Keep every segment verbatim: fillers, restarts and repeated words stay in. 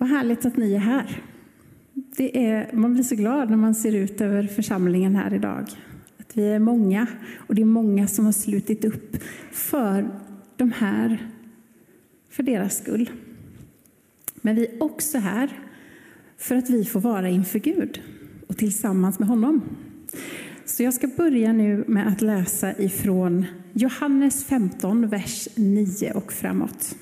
Vad härligt att ni är här. Det är, man blir så glad när man ser ut över församlingen här idag. Att vi är många, och det är många som har slutit upp för de här, för deras skull. Men vi är också här för att vi får vara inför Gud och tillsammans med honom. Så jag ska börja nu med att läsa ifrån Johannes femton, vers nio och framåt.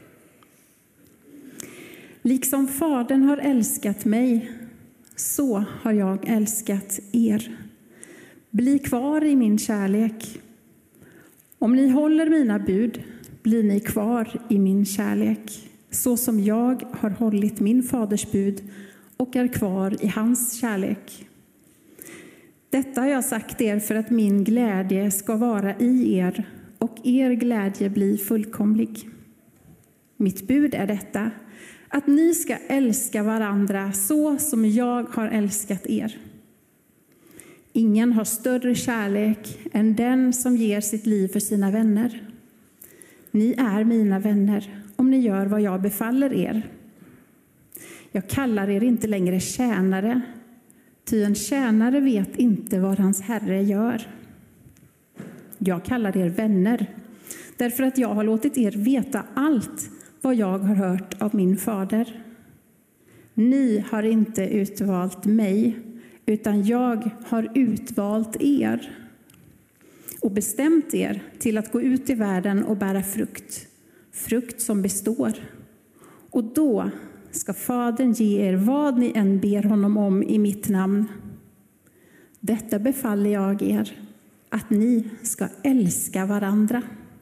Liksom Fadern har älskat mig, så har jag älskat er. Bli kvar i min kärlek. Om ni håller mina bud, blir ni kvar i min kärlek, så som jag har hållit min faders bud och är kvar i hans kärlek. Detta har jag sagt er för att min glädje ska vara i er och er glädje bli fullkomlig. Mitt bud är detta, att ni ska älska varandra så som jag har älskat er. Ingen har större kärlek än den som ger sitt liv för sina vänner. Ni är mina vänner om ni gör vad jag befaller er. Jag kallar er inte längre tjänare, ty en tjänare vet inte vad hans herre gör. Jag kallar er vänner, därför att jag har låtit er veta allt vad jag har hört av min fader. Ni har inte utvalt mig, utan jag har utvalt er och bestämt er till att gå ut i världen och bära frukt, frukt som består. Och då ska Fadern ge er vad ni än ber honom om i mitt namn. Detta befaller jag er, att ni ska älska varandra.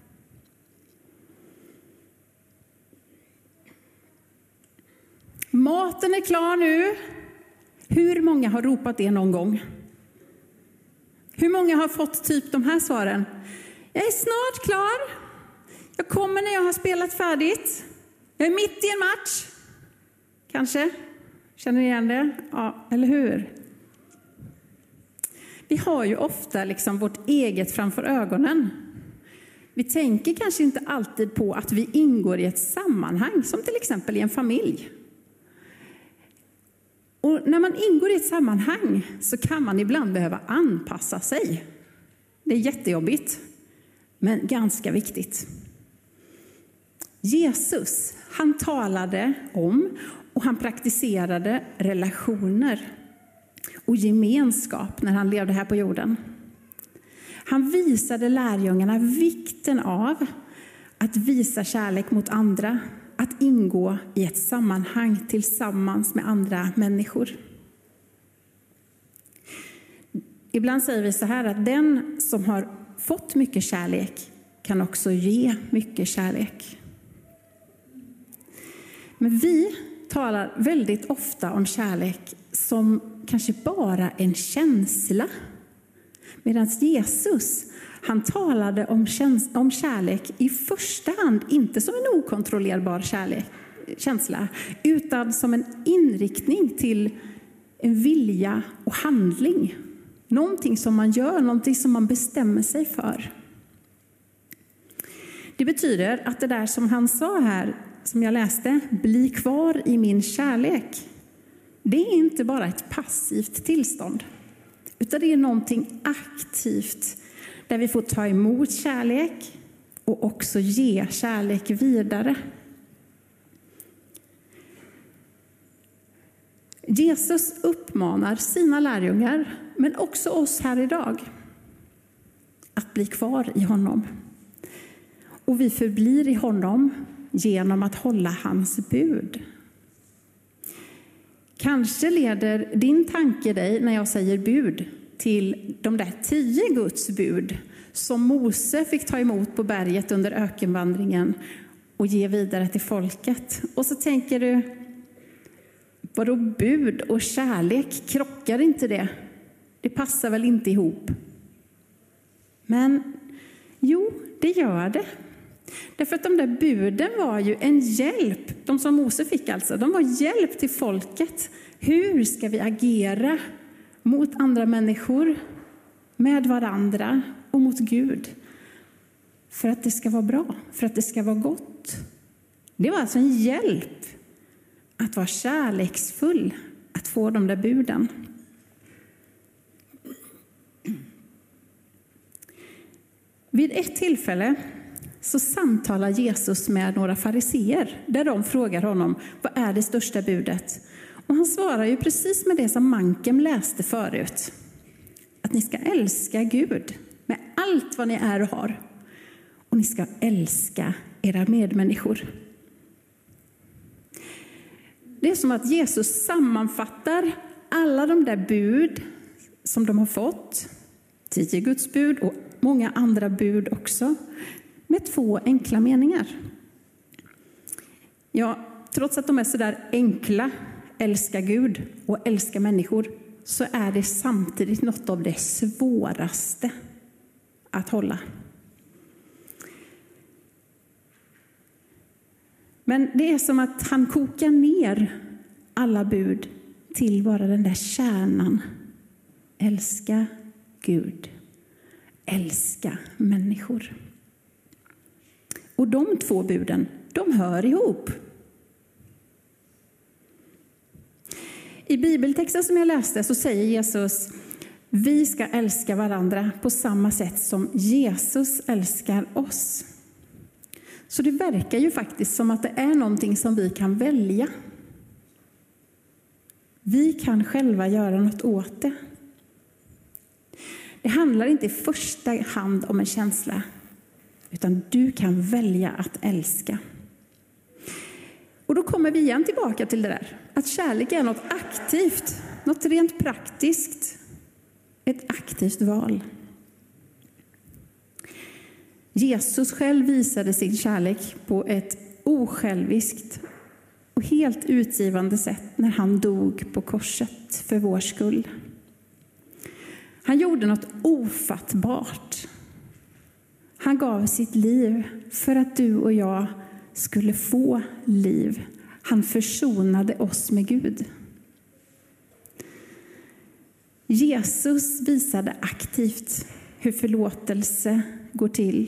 Maten är klar nu. Hur många har ropat det någon gång? Hur många har fått typ de här svaren? Jag är snart klar. Jag kommer när jag har spelat färdigt. Jag är mitt i en match. Kanske? Känner ni igen det? Ja, eller hur? Vi har ju ofta liksom vårt eget framför ögonen. Vi tänker kanske inte alltid på att vi ingår i ett sammanhang, som till exempel i en familj. Och när man ingår i ett sammanhang så kan man ibland behöva anpassa sig. Det är jättejobbigt, men ganska viktigt. Jesus, han talade om och han praktiserade relationer och gemenskap när han levde här på jorden. Han visade lärjungarna vikten av att visa kärlek mot andra, att ingå i ett sammanhang tillsammans med andra människor. Ibland säger vi så här att den som har fått mycket kärlek kan också ge mycket kärlek. Men vi talar väldigt ofta om kärlek som kanske bara en känsla. Medan Jesus, han talade om, käns- om kärlek i första hand inte som en okontrollerbar kärlek, känsla, utan som en inriktning till en vilja och handling. Någonting som man gör, någonting som man bestämmer sig för. Det betyder att det där som han sa här, som jag läste, bli kvar i min kärlek. Det är inte bara ett passivt tillstånd, utan det är någonting aktivt där vi får ta emot kärlek och också ge kärlek vidare. Jesus uppmanar sina lärjungar, men också oss här idag, att bli kvar i honom. Och vi förblir i honom genom att hålla hans bud. Kanske leder din tanke dig när jag säger bud till de där tio Guds bud som Mose fick ta emot på berget under ökenvandringen och ge vidare till folket. Och så tänker du, vadå bud och kärlek? Krockar inte det? Det passar väl inte ihop? Men jo, det gör det. Därför att de där buden var ju en hjälp. De som Mose fick alltså, de var hjälp till folket. Hur ska vi agera mot andra människor, med varandra och mot Gud? För att det ska vara bra, för att det ska vara gott. Det var alltså en hjälp att vara kärleksfull, att få de där buden. Vid ett tillfälle så samtalar Jesus med några fariseer där de frågar honom, vad är det största budet? Och han svarar ju precis med det som Mankem läste förut. Att ni ska älska Gud med allt vad ni är och har. Och ni ska älska era medmänniskor. Det är som att Jesus sammanfattar alla de där bud som de har fått. Tio Guds bud och många andra bud också. Med två enkla meningar. Ja, trots att de är så där enkla, älska Gud och älska människor, så är det samtidigt något av det svåraste att hålla. Men det är som att han kokar ner alla bud till bara den där kärnan. Älska Gud. Älska människor. Och de två buden, de hör ihop. I bibeltexten som jag läste så säger Jesus, vi ska älska varandra på samma sätt som Jesus älskar oss. Så det verkar ju faktiskt som att det är någonting som vi kan välja. Vi kan själva göra något åt det. Det handlar inte i första hand om en känsla, utan du kan välja att älska. Och då kommer vi igen tillbaka till det där. Att kärlek är något aktivt, något rent praktiskt. Ett aktivt val. Jesus själv visade sin kärlek på ett osjälviskt och helt utgivande sätt när han dog på korset för vår skull. Han gjorde något ofattbart. Han gav sitt liv för att du och jag skulle få liv. Han försonade oss med Gud. Jesus visade aktivt hur förlåtelse går till.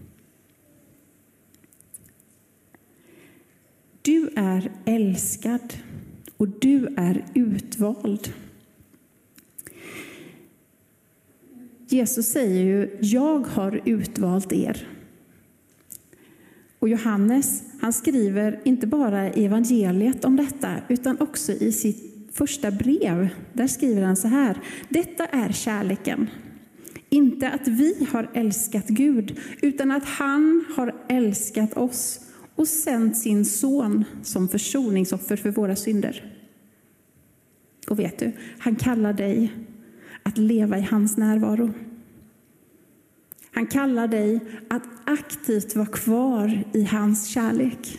Du är älskad och du är utvald. Jesus säger ju, jag har utvalt er. Och Johannes, han skriver inte bara i evangeliet om detta, utan också i sitt första brev. Där skriver han så här, detta är kärleken. Inte att vi har älskat Gud, utan att han har älskat oss och sänt sin son som försoningsoffer för våra synder. Och vet du, han kallar dig att leva i hans närvaro. Han kallar dig att aktivt vara kvar i hans kärlek.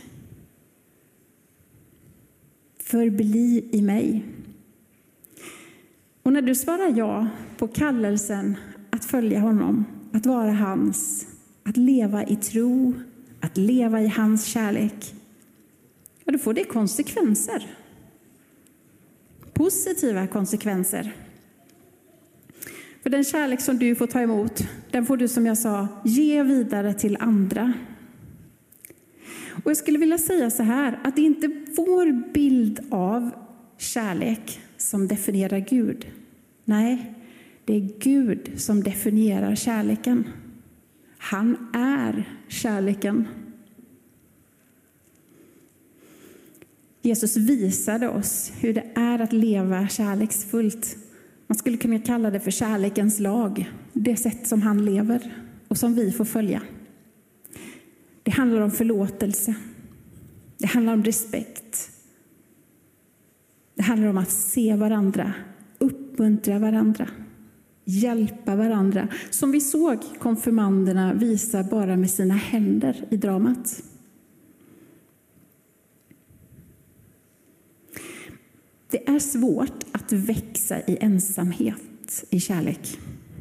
Förbli i mig. Och när du svarar ja på kallelsen att följa honom, att vara hans, att leva i tro, att leva i hans kärlek, ja, då får det konsekvenser. Positiva konsekvenser. För den kärlek som du får ta emot, den får du, som jag sa, ge vidare till andra. Och jag skulle vilja säga så här, att det är inte vår bild av kärlek som definierar Gud. Nej, det är Gud som definierar kärleken. Han är kärleken. Jesus visade oss hur det är att leva kärleksfullt. Man skulle kunna kalla det för kärlekens lag. Det sätt som han lever och som vi får följa. Det handlar om förlåtelse. Det handlar om respekt. Det handlar om att se varandra, uppmuntra varandra, hjälpa varandra. Som vi såg konfirmanderna visa bara med sina händer i dramat. Det är svårt att växa i ensamhet i kärlek.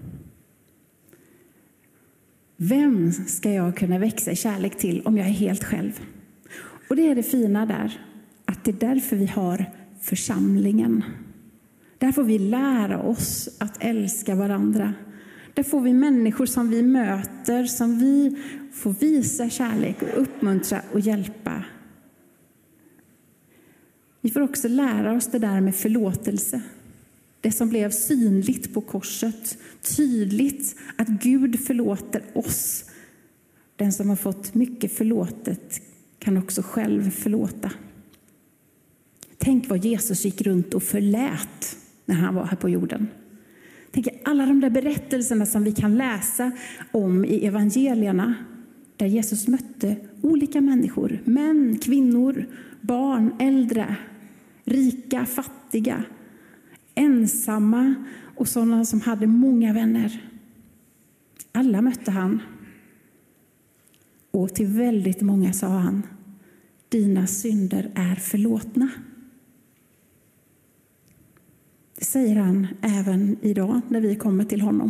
Vem ska jag kunna växa i kärlek till om jag är helt själv? Och det är det fina där, att det är därför vi har församlingen. Där får vi lära oss att älska varandra. Där får vi människor som vi möter, som vi får visa kärlek och uppmuntra och hjälpa. Vi får också lära oss det där med förlåtelse. Det som blev synligt på korset. Tydligt att Gud förlåter oss. Den som har fått mycket förlåtet kan också själv förlåta. Tänk vad Jesus gick runt och förlät när han var här på jorden. Tänk alla de där berättelserna som vi kan läsa om i evangelierna. Där Jesus mötte olika människor. Män, kvinnor, barn, äldre, rika, fattiga, ensamma och sådana som hade många vänner. Alla mötte han. Och till väldigt många sa han: dina synder är förlåtna. Det säger han även idag när vi kommer till honom.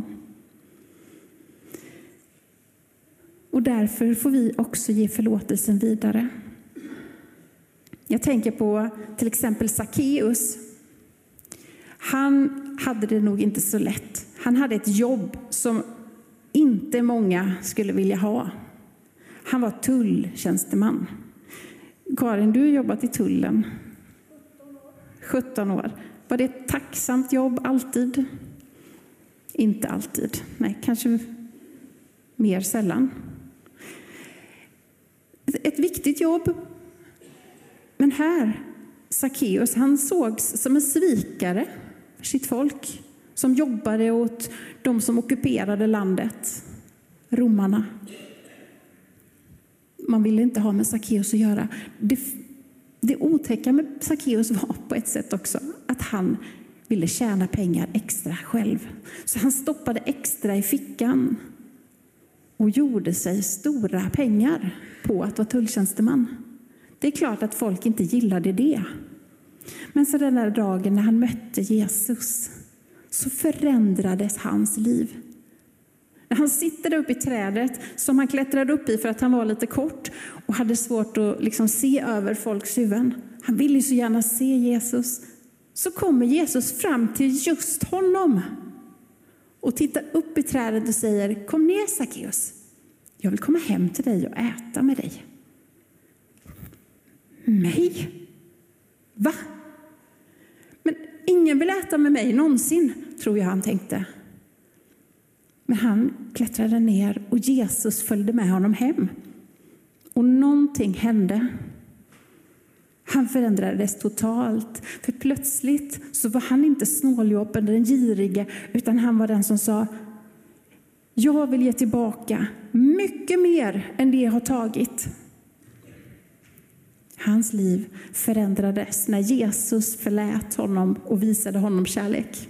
Och därför får vi också ge förlåtelsen vidare. Jag tänker på till exempel Sackeus. Han hade det nog inte så lätt. Han hade ett jobb som inte många skulle vilja ha. Han var tulltjänsteman. Karin, du har jobbat i tullen. sjutton år. Var det ett tacksamt jobb alltid? Inte alltid. Nej, kanske mer sällan. Ett viktigt jobb. Men här, Sackeus, han sågs som en svikare för sitt folk. Som jobbade åt de som ockuperade landet. Romarna. Man ville inte ha med Sackeus att göra. Det, det otäcka med Sackeus var på ett sätt också att han ville tjäna pengar extra själv. Så han stoppade extra i fickan och gjorde sig stora pengar på att vara tulltjänsteman. Det är klart att folk inte gillade det. Men så den där dagen när han mötte Jesus så förändrades hans liv. När han sitter där uppe i trädet som han klättrade upp i för att han var lite kort och hade svårt att liksom se över folks huvuden. Han ville ju så gärna se Jesus. Så kommer Jesus fram till just honom och tittar upp i trädet och säger: kom ner, Sackeus. Jag vill komma hem till dig och äta med dig. Mig? Va? Men ingen vill äta med mig någonsin, tror jag han tänkte. Men han klättrade ner och Jesus följde med honom hem. Och någonting hände. Han förändrades totalt. För plötsligt så var han inte snåljåpen, den girige, utan han var den som sa: jag vill ge tillbaka mycket mer än det jag har tagit. Hans liv förändrades när Jesus förlät honom och visade honom kärlek.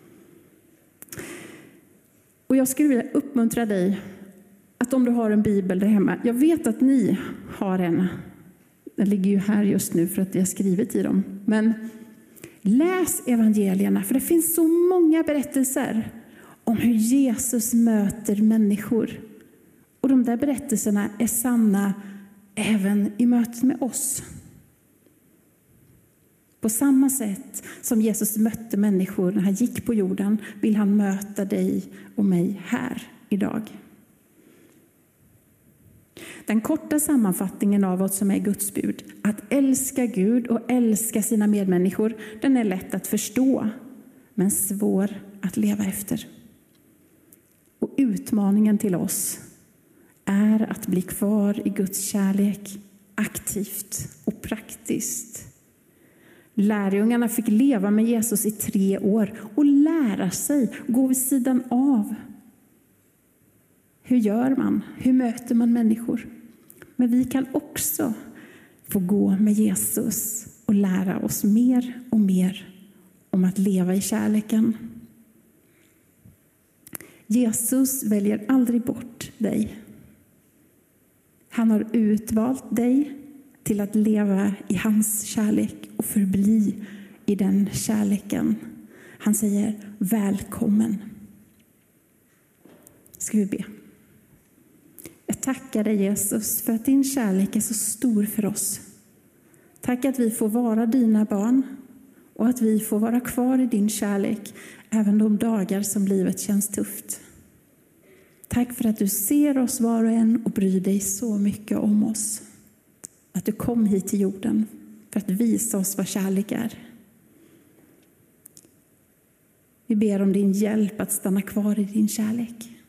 Och jag skulle vilja uppmuntra dig att om du har en bibel där hemma. Jag vet att ni har en. Den ligger ju här just nu för att jag har skrivit i dem. Men läs evangelierna, för det finns så många berättelser om hur Jesus möter människor. Och de där berättelserna är sanna även i mötet med oss. På samma sätt som Jesus mötte människor när han gick på jorden vill han möta dig och mig här idag. Den korta sammanfattningen av vad som är Guds bud, att älska Gud och älska sina medmänniskor, den är lätt att förstå men svår att leva efter. Och utmaningen till oss är att bli kvar i Guds kärlek aktivt och praktiskt. Lärjungarna fick leva med Jesus i tre år och lära sig gå vid sidan av. Hur gör man? Hur möter man människor? Men vi kan också få gå med Jesus och lära oss mer och mer om att leva i kärleken. Jesus väljer aldrig bort dig. Han har utvalt dig till att leva i hans kärlek och förbli i den kärleken. Han säger välkommen. Ska vi be. Jag tackar dig, Jesus, för att din kärlek är så stor för oss. Tack att vi får vara dina barn och att vi får vara kvar i din kärlek även de dagar som livet känns tufft. Tack för att du ser oss var och en och bryr dig så mycket om oss. Att du kom hit till jorden för att visa oss vad kärlek är. Vi ber om din hjälp att stanna kvar i din kärlek.